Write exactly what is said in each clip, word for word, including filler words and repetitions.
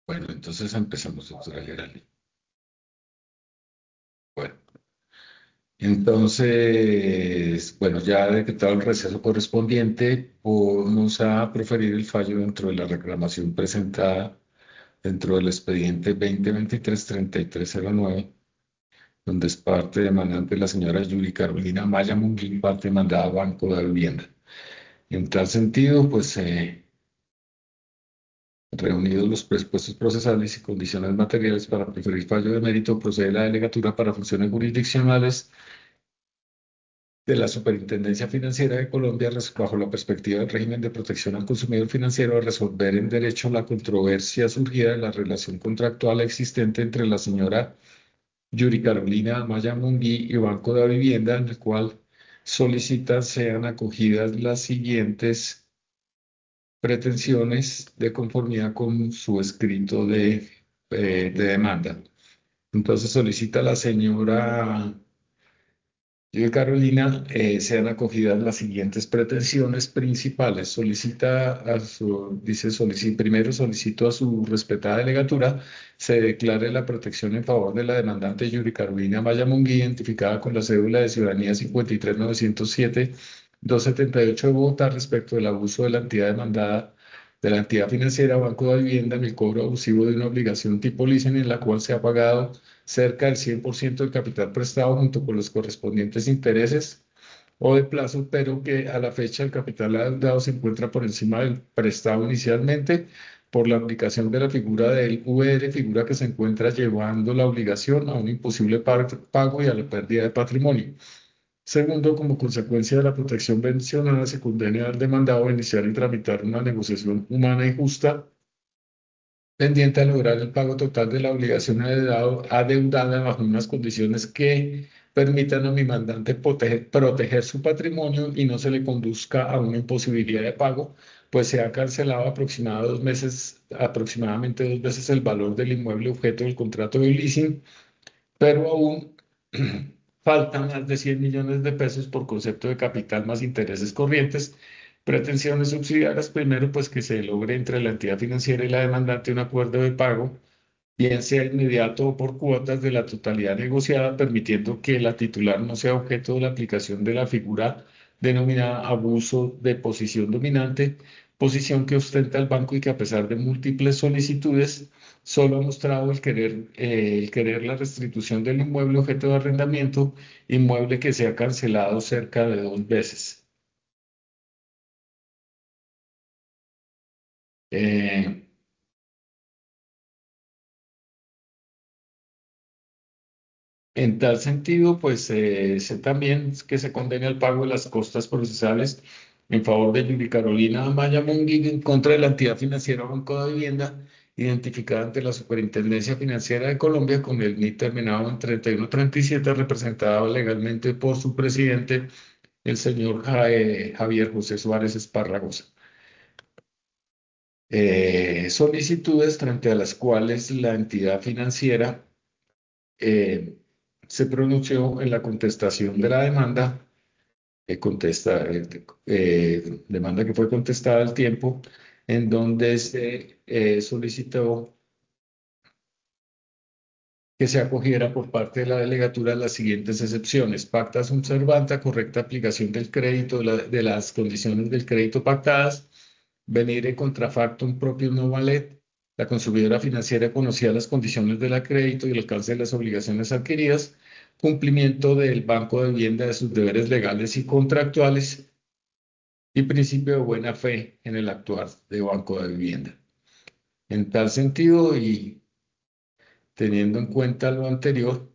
Bueno, entonces empezamos, doctora Geraldine. Bueno, entonces, bueno, ya decretado el receso correspondiente, vamos a proferir el fallo dentro de la reclamación presentada dentro del expediente dos mil veintitrés-treinta y tres cero nueve, donde es parte demandante la señora Yuri Carolina Maya Munguín, parte demandada Banco de Vivienda. En tal sentido, pues, eh, reunidos los presupuestos procesales y condiciones materiales para proferir fallo de mérito, procede la delegatura para funciones jurisdiccionales de la Superintendencia Financiera de Colombia res- bajo la perspectiva del régimen de protección al consumidor financiero a resolver en derecho la controversia surgida de la relación contractual existente entre la señora Yuri Carolina Amaya Mungui y Banco de Vivienda, en el cual solicita sean acogidas las siguientes pretensiones de conformidad con su escrito de, eh, de demanda. Entonces solicita la señora yo y Carolina, eh, sean acogidas las siguientes pretensiones principales. Solicita a su, dice, solici- primero solicito a su respetada delegatura se declare la protección en favor de la demandante Yuri Carolina Mayamungui, identificada con la cédula de ciudadanía cincuenta y tres mil novecientos siete doscientos setenta y ocho de Bogotá respecto del abuso de la entidad demandada de la entidad financiera Banco de Vivienda en el cobro abusivo de una obligación tipo leasing en la cual se ha pagado cerca del cien por ciento del capital prestado junto con los correspondientes intereses o de plazo, pero que a la fecha el capital adeudado se encuentra por encima del prestado inicialmente por la aplicación de la figura del V R, figura que se encuentra llevando la obligación a un imposible par- pago y a la pérdida de patrimonio. Segundo, como consecuencia de la protección mencionada, se condena al demandado a iniciar y tramitar una negociación humana y justa pendiente a lograr el pago total de la obligación adeudado- adeudada bajo unas condiciones que permitan a mi mandante proteger, proteger su patrimonio y no se le conduzca a una imposibilidad de pago, pues se ha cancelado aproximadamente dos meses, aproximadamente dos veces el valor del inmueble objeto del contrato de leasing, pero aún faltan más de cien millones de pesos por concepto de capital más intereses corrientes. Pretensiones subsidiarias, primero, pues que se logre entre la entidad financiera y la demandante un acuerdo de pago, bien sea inmediato o por cuotas de la totalidad negociada, permitiendo que la titular no sea objeto de la aplicación de la figura denominada abuso de posición dominante, posición que ostenta el banco y que a pesar de múltiples solicitudes, solo ha mostrado el querer, eh, el querer la restitución del inmueble objeto de arrendamiento, inmueble que se ha cancelado cerca de dos veces. Eh, En tal sentido, pues eh, sé también que se condena el pago de las costas procesales en favor de Yuri Carolina Amaya Munguín en contra de la entidad financiera Banco de Vivienda, identificada ante la Superintendencia Financiera de Colombia con el N I terminado en treinta y uno treinta y siete, representado legalmente por su presidente, el señor Ja- eh, Javier José Suárez Esparragosa. Eh, solicitudes frente a las cuales la entidad financiera eh, se pronunció en la contestación de la demanda, eh, contesta, eh, eh, demanda que fue contestada al tiempo, en donde se eh, solicitó que se acogiera por parte de la delegatura las siguientes excepciones: pacta sunt servanda, correcta aplicación del crédito, de, la- de las condiciones del crédito pactadas, venire contra factum proprio no valet, la consumidora financiera conocía las condiciones del crédito y el alcance de las obligaciones adquiridas, cumplimiento del Banco de Vivienda de sus deberes legales y contractuales y principio de buena fe en el actuar de Banco de Vivienda. En tal sentido y teniendo en cuenta lo anterior,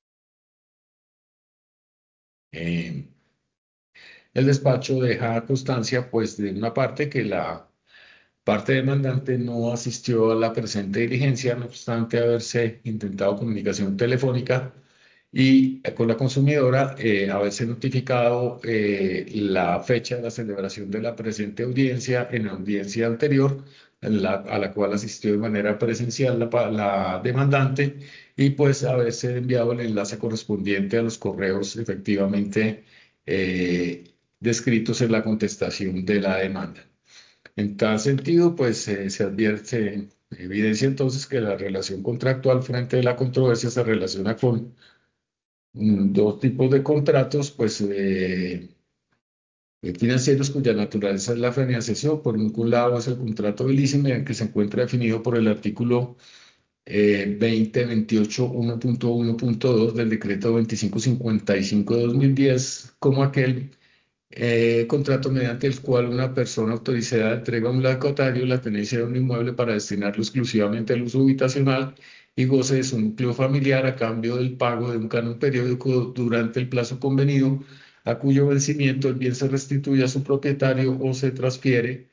eh, el despacho deja constancia, pues, de una parte que la parte demandante no asistió a la presente diligencia, no obstante haberse intentado comunicación telefónica y eh, con la consumidora, eh, haberse notificado eh, la fecha de la celebración de la presente audiencia en la audiencia anterior, en la- a la cual asistió de manera presencial la, pa- la demandante, y pues haberse enviado el enlace correspondiente a los correos efectivamente eh, descritos en la contestación de la demanda. En tal sentido, pues eh, se advierte Evidencia entonces que la relación contractual frente a la controversia se relaciona con mm, dos tipos de contratos, pues eh, eh, financieros cuya naturaleza es la financiación. Por un lado es el contrato de leasing, en el que se encuentra definido por el artículo eh, veinte veintiocho uno punto uno punto dos del decreto veinticinco cincuenta y cinco de dos mil diez como aquel eh, contrato mediante el cual una persona autorizada entrega a un locatario la tenencia de un inmueble para destinarlo exclusivamente al uso habitacional y goce de su núcleo familiar a cambio del pago de un canon periódico durante el plazo convenido, a cuyo vencimiento el bien se restituye a su propietario o se transfiere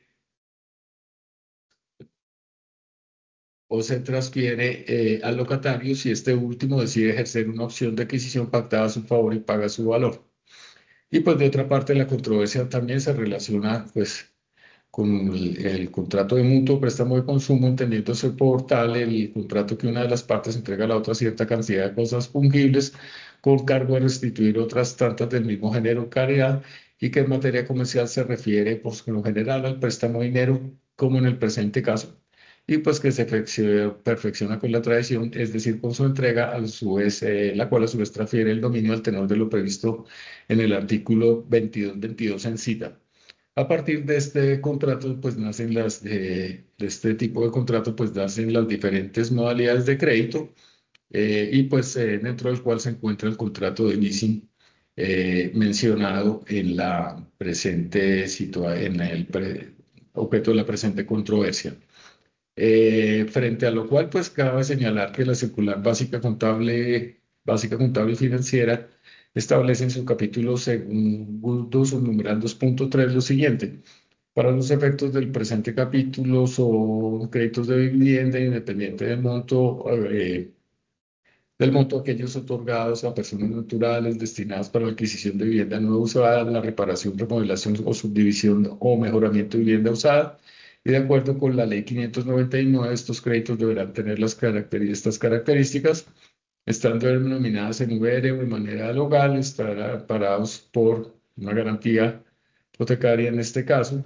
o se transfiere eh, al locatario si este último decide ejercer una opción de adquisición pactada a su favor y paga su valor. Y pues de otra parte, la controversia también se relaciona pues con el, el contrato de mutuo préstamo de consumo, entendiéndose por tal el contrato que una de las partes entrega a la otra cierta cantidad de cosas fungibles con cargo de restituir otras tantas del mismo género o calidad, y que en materia comercial se refiere pues con lo general al préstamo de dinero como en el presente caso, y pues que se perfecciona, perfecciona con la tradición, es decir, con su entrega a su vez, eh, la cual a su vez transfiere el dominio al tenor de lo previsto en el artículo veintidós veintidós en cita. A partir de este contrato, pues nacen las, eh, de este tipo de contrato, pues nacen las diferentes modalidades de crédito, eh, y pues eh, dentro del cual se encuentra el contrato de leasing eh, mencionado en la presente situa en el pre- objeto de la presente controversia. Eh, frente a lo cual, pues cabe señalar que la circular básica contable, básica contable y financiera establece en su capítulo segundo, subnumeral dos punto tres lo siguiente: para los efectos del presente capítulo son créditos de vivienda independiente del monto, eh, del monto aquellos otorgados a personas naturales destinadas para la adquisición de vivienda nueva usada, la reparación, remodelación o subdivisión o mejoramiento de vivienda usada. Y de acuerdo con la ley quinientos noventa y nueve, estos créditos deberán tener las caracteri- estas características, estando denominadas en V R o de manera local, estarán parados por una garantía hipotecaria en este caso.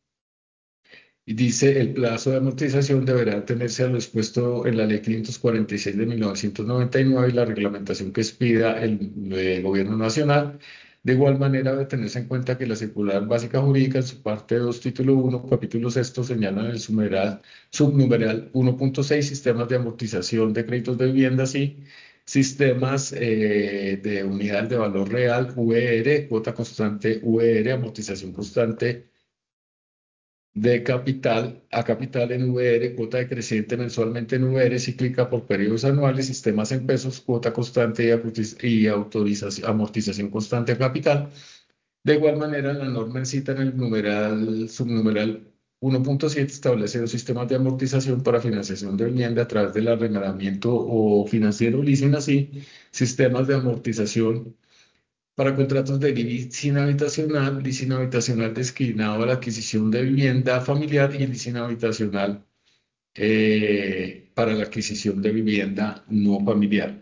Y dice, el plazo de amortización deberá tenerse a lo expuesto en la Ley quinientos cuarenta y seis de mil novecientos noventa y nueve y la reglamentación que expida el, el Gobierno Nacional. De igual manera, debe tenerse en cuenta que la circular básica jurídica en su parte dos, título uno, capítulo sexto, señala en el subnumeral, subnumeral uno punto seis, sistemas de amortización de créditos de vivienda, sí, sistemas eh, de unidades de valor real, V R, cuota constante V R, amortización constante de capital a capital en V R, cuota decreciente mensualmente en V R, cíclica por periodos anuales, sistemas en pesos, cuota constante y, amortiz- y autorización, amortización constante a capital. De igual manera, la norma en cita en el numeral, subnumeral uno punto siete establece dos sistemas de amortización para financiación de vivienda a través del arrendamiento o financiero leasing, así, sistemas de amortización para contratos de leasing habitacional, leasing habitacional destinado a la adquisición de vivienda familiar y leasing habitacional eh, para la adquisición de vivienda no familiar.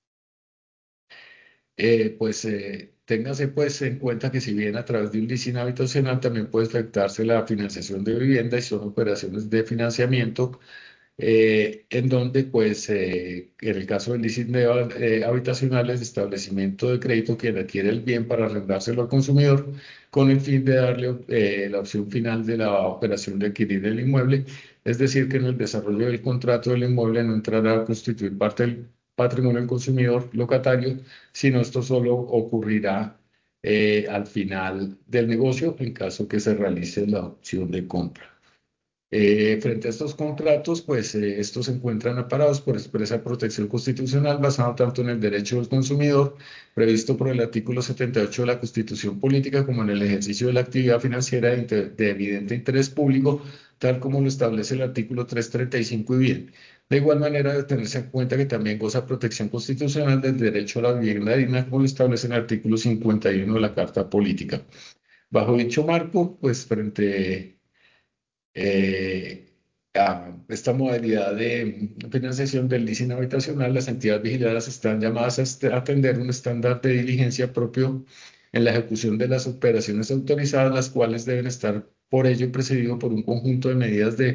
Eh, pues eh, téngase pues en cuenta que si bien a través de un leasing habitacional también puede efectuarse la financiación de vivienda y son operaciones de financiamiento, eh, en donde, pues, eh, en el caso del leasing de, eh, habitacional, el establecimiento de crédito quien adquiere el bien para arrendárselo al consumidor con el fin de darle eh, la opción final de la operación de adquirir el inmueble, es decir, que en el desarrollo del contrato del inmueble no entrará a constituir parte del patrimonio del consumidor locatario, sino esto solo ocurrirá eh, al final del negocio en caso que se realice la opción de compra. Eh, frente a estos contratos, pues eh, estos se encuentran amparados por expresa protección constitucional basado tanto en el derecho del consumidor, previsto por el artículo setenta y ocho de la Constitución Política, como en el ejercicio de la actividad financiera de, inter- de evidente interés público, tal como lo establece el artículo trescientos treinta y cinco y bien. De igual manera, debe tenerse en cuenta que también goza protección constitucional del derecho a la vivienda digna, como lo establece el artículo cincuenta y uno de la Carta Política. Bajo dicho marco, pues frente eh, a esta modalidad de financiación del leasing habitacional, las entidades vigiladas están llamadas a est- a atender un estándar de diligencia propio en la ejecución de las operaciones autorizadas, las cuales deben estar por ello precedido por un conjunto de medidas de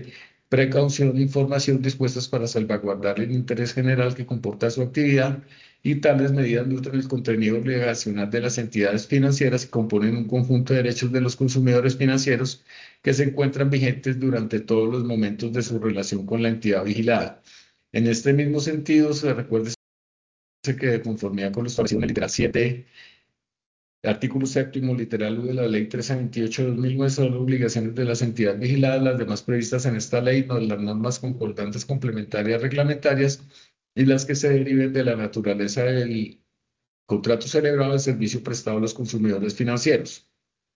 precaución e información dispuestas para salvaguardar el interés general que comporta su actividad, y tales medidas nutren el contenido obligacional de las entidades financieras y componen un conjunto de derechos de los consumidores financieros que se encuentran vigentes durante todos los momentos de su relación con la entidad vigilada. En este mismo sentido, se recuerda que de conformidad con lo establecido en el literal siete, artículo séptimo, literal U de la Ley trescientos veintiocho de dos mil nueve, son obligaciones de las entidades vigiladas, las demás previstas en esta ley, no, las normas concordantes complementarias reglamentarias y las que se deriven de la naturaleza del contrato celebrado del servicio prestado a los consumidores financieros.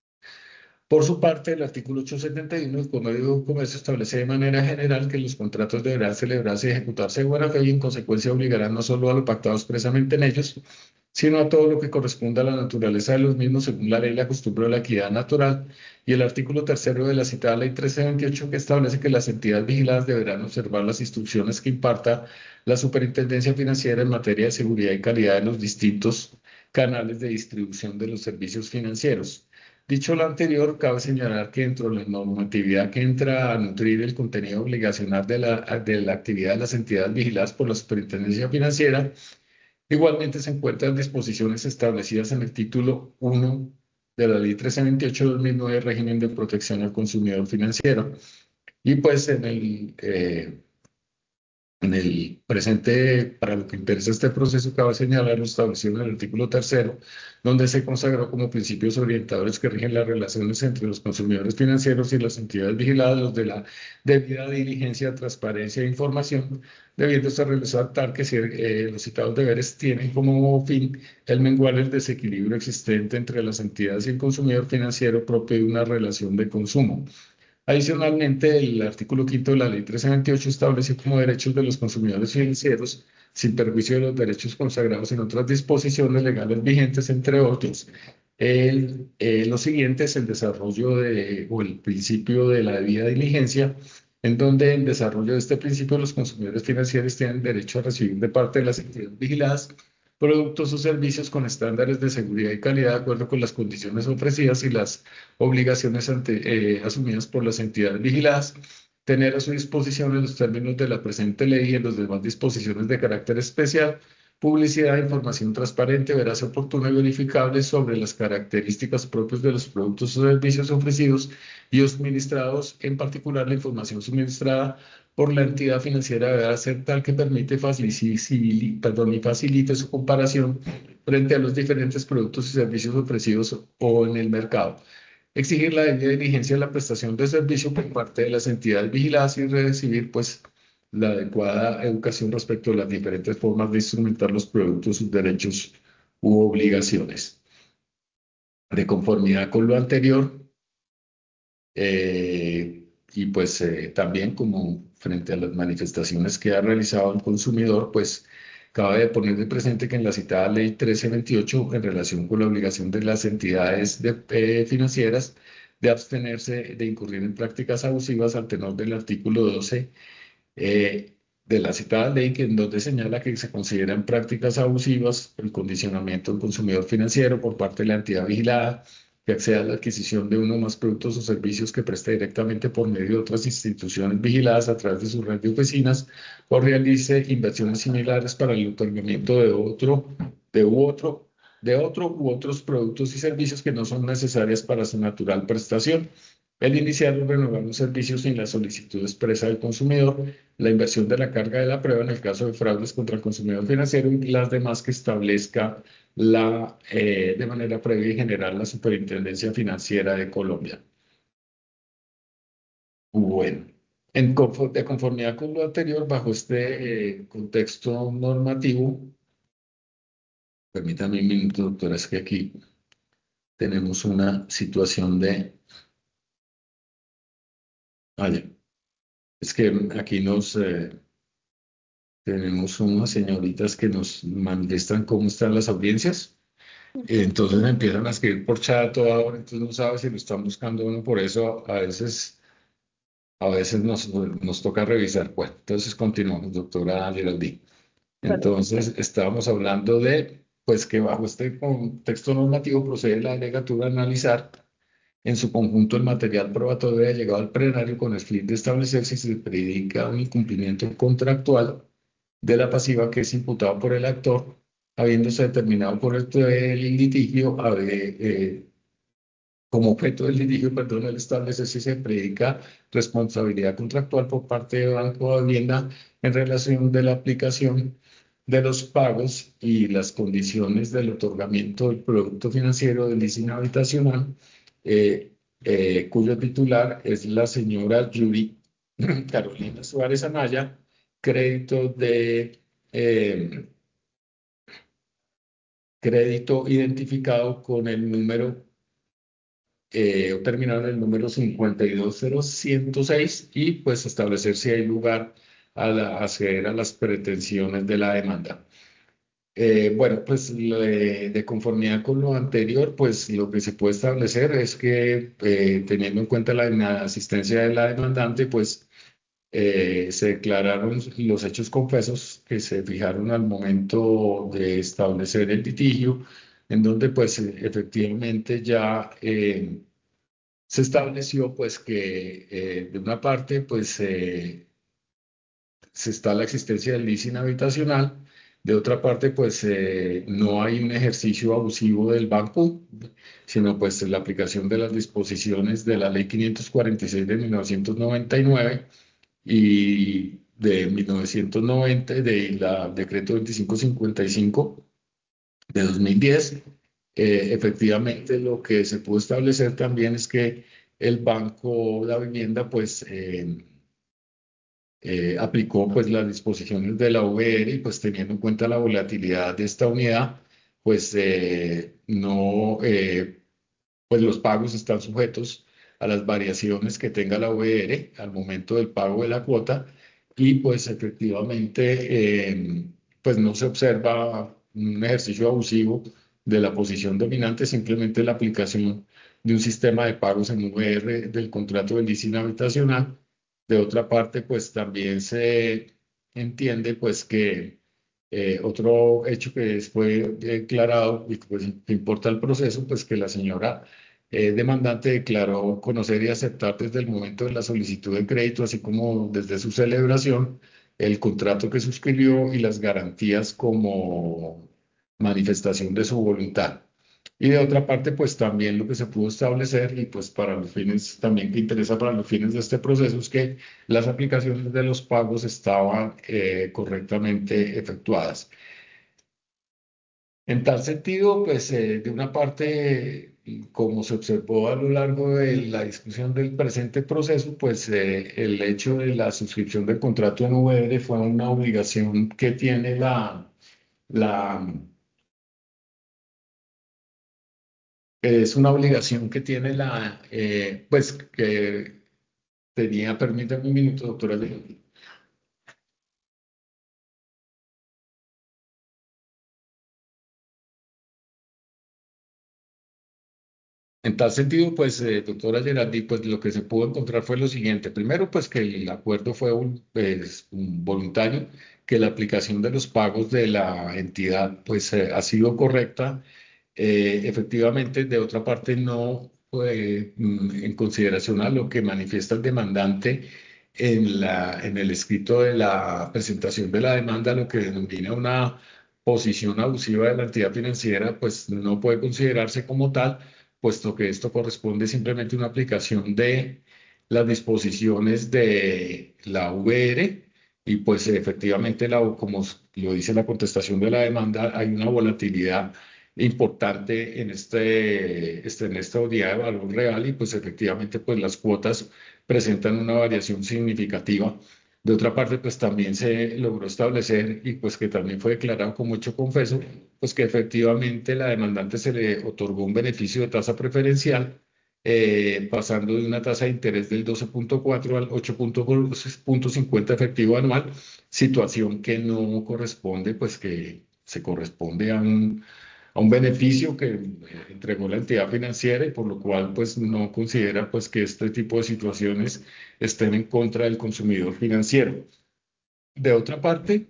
Por su parte, el artículo ochocientos setenta y uno del Código de Comercio establece de manera general que los contratos deberán celebrarse y ejecutarse de buena fe y en consecuencia obligarán no solo a lo pactado expresamente en ellos, sino a todo lo que corresponda a la naturaleza de los mismos según la ley, la costumbre o la equidad natural, y el artículo tercero de la citada ley trescientos veintiocho, que establece que las entidades vigiladas deberán observar las instrucciones que imparta la Superintendencia Financiera en materia de seguridad y calidad de los distintos canales de distribución de los servicios financieros. Dicho lo anterior, cabe señalar que dentro de la normatividad que entra a nutrir el contenido obligacional de la, de la actividad de las entidades vigiladas por la Superintendencia Financiera, igualmente se encuentran disposiciones establecidas en el título uno de la Ley trescientos veintiocho de dos mil nueve, régimen de protección al consumidor financiero. Y pues en el, eh, en el presente, para lo que interesa este proceso, cabe señalar lo establecido en el artículo tercero, donde se consagró como principios orientadores que rigen las relaciones entre los consumidores financieros y las entidades vigiladas, los de la debida diligencia, transparencia e información, debiéndose realizar tal que si, eh, los citados deberes tienen como fin el menguar el desequilibrio existente entre las entidades y el consumidor financiero propio de una relación de consumo. Adicionalmente, el artículo quinto de la Ley trescientos veintiocho establece como derechos de los consumidores financieros, sin perjuicio de los derechos consagrados en otras disposiciones legales vigentes, entre otros, el, eh, lo siguiente es el desarrollo de, o el principio de la debida diligencia, en donde en desarrollo de este principio los consumidores financieros tienen derecho a recibir de parte de las entidades vigiladas productos o servicios con estándares de seguridad y calidad de acuerdo con las condiciones ofrecidas y las obligaciones ante, eh, asumidas por las entidades vigiladas, tener a su disposición en los términos de la presente ley y en las demás disposiciones de carácter especial, publicidad, información transparente, veraz, oportuna y verificable sobre las características propias de los productos o servicios ofrecidos y o suministrados, en particular la información suministrada por la entidad financiera deberá ser tal que permite facilite, perdón, y facilite su comparación frente a los diferentes productos y servicios ofrecidos o en el mercado. Exigir la debida diligencia en la prestación de servicio por parte de las entidades vigiladas y recibir, pues, la adecuada educación respecto a las diferentes formas de instrumentar los productos, sus derechos u obligaciones. De conformidad con lo anterior, eh, y pues eh, también como frente a las manifestaciones que ha realizado el consumidor, pues cabe de poner de presente que en la citada ley trece veintiocho, en relación con la obligación de las entidades de, eh, financieras de abstenerse de incurrir en prácticas abusivas al tenor del artículo doce, eh, de la citada ley, que en donde señala que se consideran prácticas abusivas el condicionamiento del consumidor financiero por parte de la entidad vigilada que acceda a la adquisición de uno o más productos o servicios que preste directamente por medio de otras instituciones vigiladas a través de su red de oficinas o realice inversiones similares para el otorgamiento de otro, de u otro, de otro u otros productos y servicios que no son necesarias para su natural prestación. El iniciar o renovar los servicios sin la solicitud expresa del consumidor, la inversión de la carga de la prueba en el caso de fraudes contra el consumidor financiero y las demás que establezca la, eh, de manera previa y general la Superintendencia Financiera de Colombia. Bueno, en confo- de conformidad con lo anterior, bajo este eh, contexto normativo, permítame un minuto, doctora, es que aquí tenemos una situación de... Ah, ya. Es que aquí nos... eh, tenemos unas señoritas que nos manifiestan cómo están las audiencias. Entonces empiezan a escribir por chat a toda hora, entonces no sabe si lo están buscando uno, por eso a veces, a veces nos, nos toca revisar. Bueno, entonces continuamos, doctora Geraldine. Bueno, Entonces estábamos hablando de, pues que bajo este contexto normativo procede la delegatura a analizar En su conjunto, el material probatorio ha llegado al plenario con el fin de establecer si se predica un incumplimiento contractual de la pasiva que es imputado por el actor, habiéndose determinado por el, el litigio, a ver, eh, como objeto del litigio, perdón, el establecer si se predica responsabilidad contractual por parte de Banco de Vivienda en relación de la aplicación de los pagos y las condiciones del otorgamiento del producto financiero del leasing habitacional, eh, eh, cuyo titular es la señora Yuri Carolina Suárez Anaya, crédito de eh, crédito identificado con el número eh, terminado en el número cincuenta y dos mil ciento seis y pues establecer si hay lugar a la- acceder a las pretensiones de la demanda. Eh, bueno, pues le- de conformidad con lo anterior, pues lo que se puede establecer es que eh, teniendo en cuenta la inasistencia de la demandante, pues eh, se declararon los hechos confesos que se fijaron al momento de establecer el litigio, en donde pues eh, efectivamente ya eh, se estableció pues que eh, de una parte pues eh, se está la existencia del leasing habitacional, de otra parte pues eh, no hay un ejercicio abusivo del banco, sino pues la aplicación de las disposiciones de la Ley quinientos cuarenta y seis de mil novecientos noventa y nueve y de mil novecientos noventa, de la decreto veinticinco cincuenta y cinco de dos mil diez. Eh, efectivamente, lo que se pudo establecer también es que el Banco de la Vivienda, pues, eh, eh, aplicó pues las disposiciones de la V R y pues teniendo en cuenta la volatilidad de esta unidad, pues eh, no, eh, pues los pagos están sujetos a las variaciones que tenga la V R al momento del pago de la cuota y pues efectivamente eh, pues no se observa un ejercicio abusivo de la posición dominante, simplemente la aplicación de un sistema de pagos en V R del contrato de leasing habitacional. De otra parte, pues también se entiende pues que eh, otro hecho que fue declarado y pues, que importa el proceso, pues que la señora eh, demandante declaró conocer y aceptar desde el momento de la solicitud de crédito, así como desde su celebración, el contrato que suscribió y las garantías como manifestación de su voluntad. Y de otra parte, pues también lo que se pudo establecer, y pues para los fines también que interesa para los fines de este proceso, es que las aplicaciones de los pagos estaban eh, correctamente efectuadas. En tal sentido, pues eh, de una parte, y como se observó a lo largo de la discusión del presente proceso, pues eh, el hecho de la suscripción del contrato en V R fue una obligación que tiene la, la, es una obligación que tiene la, eh, pues que tenía, permítame un minuto, doctora. En tal sentido, pues, eh, doctora Geraldi, pues lo que se pudo encontrar fue lo siguiente. Primero, pues que el acuerdo fue un, pues, un voluntario, que la aplicación de los pagos de la entidad, pues, eh, ha sido correcta. Eh, efectivamente, de otra parte, no, eh, mm, en consideración a lo que manifiesta el demandante en la, en el escrito de la presentación de la demanda, lo que denomina una posición abusiva de la entidad financiera, pues no puede considerarse como tal, puesto que esto corresponde simplemente a una aplicación de las disposiciones de la V R y pues efectivamente, la, como lo dice la contestación de la demanda, hay una volatilidad importante en, este, este, en esta unidad de valor real y pues efectivamente pues las cuotas presentan una variación significativa. De otra parte, pues también se logró establecer y pues que también fue declarado como hecho confeso, pues que efectivamente la demandante se le otorgó un beneficio de tasa preferencial, eh, pasando de una tasa de interés del doce punto cuatro al ocho punto cincuenta efectivo anual, situación que no corresponde, pues que se corresponde a un, a un beneficio que eh, entregó la entidad financiera y por lo cual pues no considera pues que este tipo de situaciones estén en contra del consumidor financiero. De otra parte,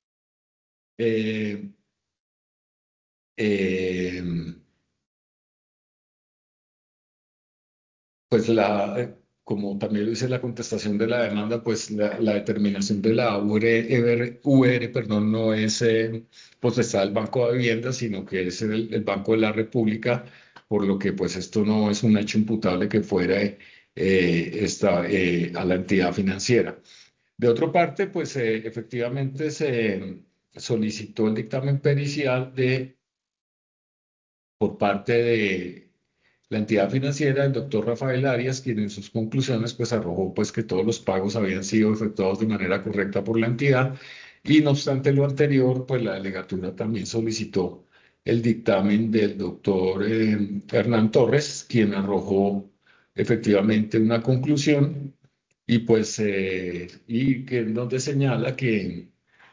eh, eh, pues la, eh, como también lo dice la contestación de la demanda, pues la, la determinación de la U R, U R, perdón, no es eh, potestad del Banco de Vivienda, sino que es el, el Banco de la República, por lo que pues esto no es un hecho imputable que fuera eh, esta, eh, a la entidad financiera. De otra parte, pues eh, efectivamente se solicitó el dictamen pericial de, por parte de la entidad financiera, el doctor Rafael Arias, quien en sus conclusiones pues arrojó pues que todos los pagos habían sido efectuados de manera correcta por la entidad y no obstante lo anterior, pues la delegatura también solicitó el dictamen del doctor eh, Hernán Torres, quien arrojó efectivamente una conclusión y pues eh, y que donde señala que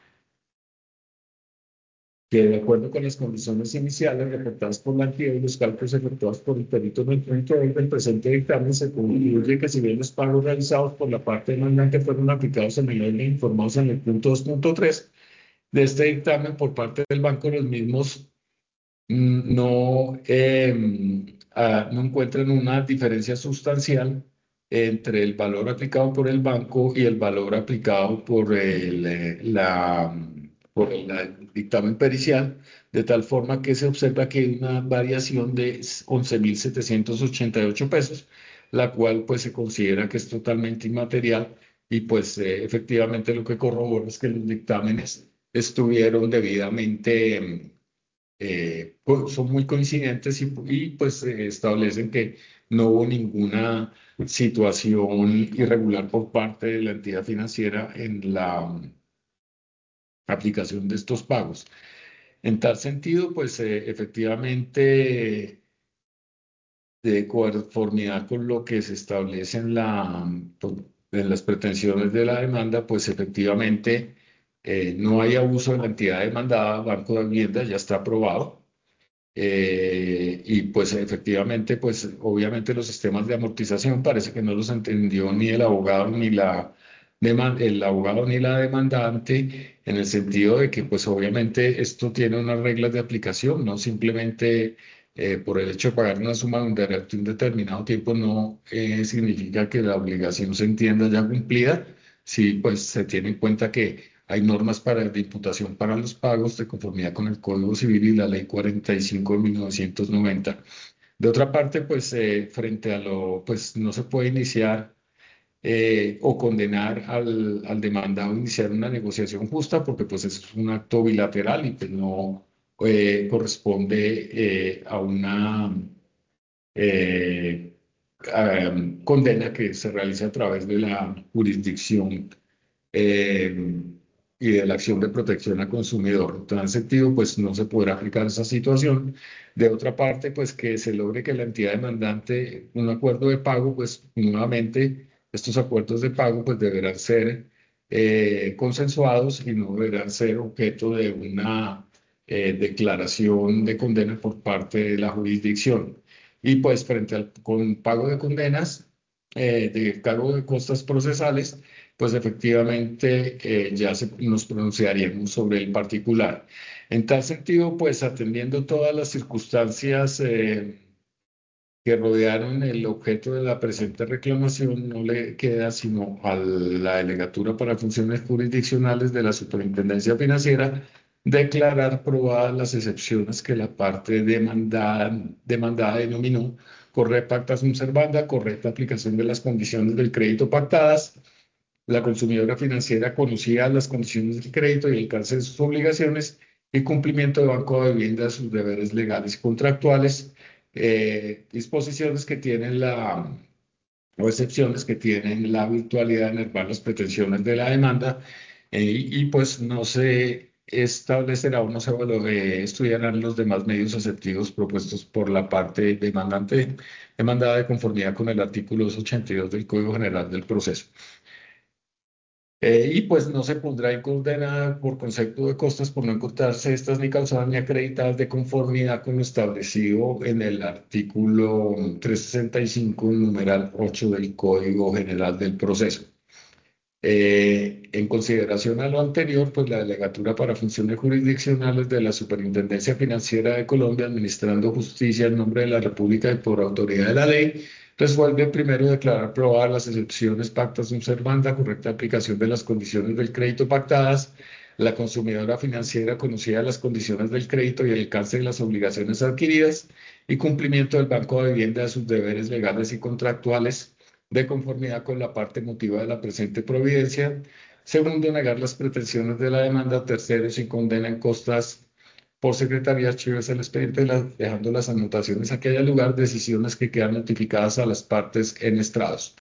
que de acuerdo con las condiciones iniciales reportadas por la entidad y los cálculos efectuados por el perito en el punto dos del presente dictamen, se concluye que si bien los pagos realizados por la parte demandante fueron aplicados en el orden informados en el punto dos punto tres de este dictamen por parte del banco, los mismos mm, no, eh, ah, no encuentran una diferencia sustancial entre el valor aplicado por el banco y el valor aplicado por el, eh, la, por el, la- el dictamen pericial, de tal forma que se observa que hay una variación de once mil setecientos ochenta y ocho pesos, la cual pues se considera que es totalmente inmaterial y pues eh, efectivamente lo que corrobora es que los dictámenes estuvieron debidamente em, eh, pues, son muy coincidentes y, y, pues eh, establecen que no hubo ninguna situación irregular por parte de la entidad financiera en la mm, aplicación de estos pagos. En tal sentido, pues eh, efectivamente, de conformidad con lo que se establece en la, mm, pues, en las pretensiones de la demanda, pues efectivamente eh, no hay abuso de la entidad demandada, Banco de Vivienda ya está aprobado. Eh, y pues efectivamente, pues obviamente los sistemas de amortización parece que no los entendió ni el abogado ni la deman- el abogado ni la demandante, en el sentido de que pues obviamente esto tiene unas reglas de aplicación, no simplemente eh, por el hecho de pagar una suma durante un determinado tiempo no eh, significa que la obligación se entienda ya cumplida, si pues se tiene en cuenta que hay normas para, de imputación para los pagos de conformidad con el Código Civil y la Ley cuarenta y cinco de mil novecientos noventa. De otra parte, pues eh, frente a lo, pues no se puede iniciar eh, o condenar al, al demandado a iniciar una negociación justa porque pues eso es un acto bilateral y pues no eh, corresponde eh, a una eh, a, um, condena que se realiza a través de la jurisdicción eh, y de la acción de protección al consumidor. En tal sentido, pues no se podrá aplicar esa situación. De otra parte, pues que se logre que la entidad demandante, un acuerdo de pago, pues nuevamente estos acuerdos de pago pues deberán ser eh, consensuados y no deberán ser objeto de una eh, declaración de condena por parte de la jurisdicción. Y pues frente al con pago de condenas, eh, de cargo de costas procesales, pues efectivamente eh, ya se- nos pronunciaríamos sobre el particular. En tal sentido, pues atendiendo todas las circunstancias eh, que rodearon el objeto de la presente reclamación, no le queda sino a la Delegatura para Funciones Jurisdiccionales de la Superintendencia Financiera declarar probadas las excepciones que la parte demandada, demandada denominó correcta pacta sunt servanda, correcta aplicación de las condiciones del crédito pactadas. La consumidora financiera conocía las condiciones del crédito y el alcance de sus obligaciones y cumplimiento de Banco de Vivienda de sus deberes legales y contractuales, eh, disposiciones que tienen la, o excepciones que tienen la virtualidad de enervar las pretensiones de la demanda eh, y, y, pues no se establecerá o no se valor- eh, estudiarán los demás medios exceptivos propuestos por la parte demandante demandada de conformidad con el artículo doscientos ochenta y dos del Código General del Proceso. Eh, y pues no se pondrá en condena por concepto de costas por no encontrarse estas ni causadas ni acreditadas de conformidad con lo establecido en el artículo trescientos sesenta y cinco, numeral ocho del Código General del Proceso. Eh, en consideración a lo anterior, pues la Delegatura para Funciones Jurisdiccionales de la Superintendencia Financiera de Colombia, administrando justicia en nombre de la República y por autoridad de la ley, Resuelve primero declarar probadas las excepciones pactas sunt servanda, correcta aplicación de las condiciones del crédito pactadas. La consumidora financiera conocía las condiciones del crédito y el alcance de las obligaciones adquiridas y cumplimiento del Banco de Vivienda de sus deberes legales y contractuales de conformidad con la parte motiva de la presente providencia. Segundo, negar las pretensiones de la demanda. Tercero, si condena en costas por secretaría, archivos el expediente, las- dejando las anotaciones a que haya lugar, decisiones que quedan notificadas a las partes en estrados.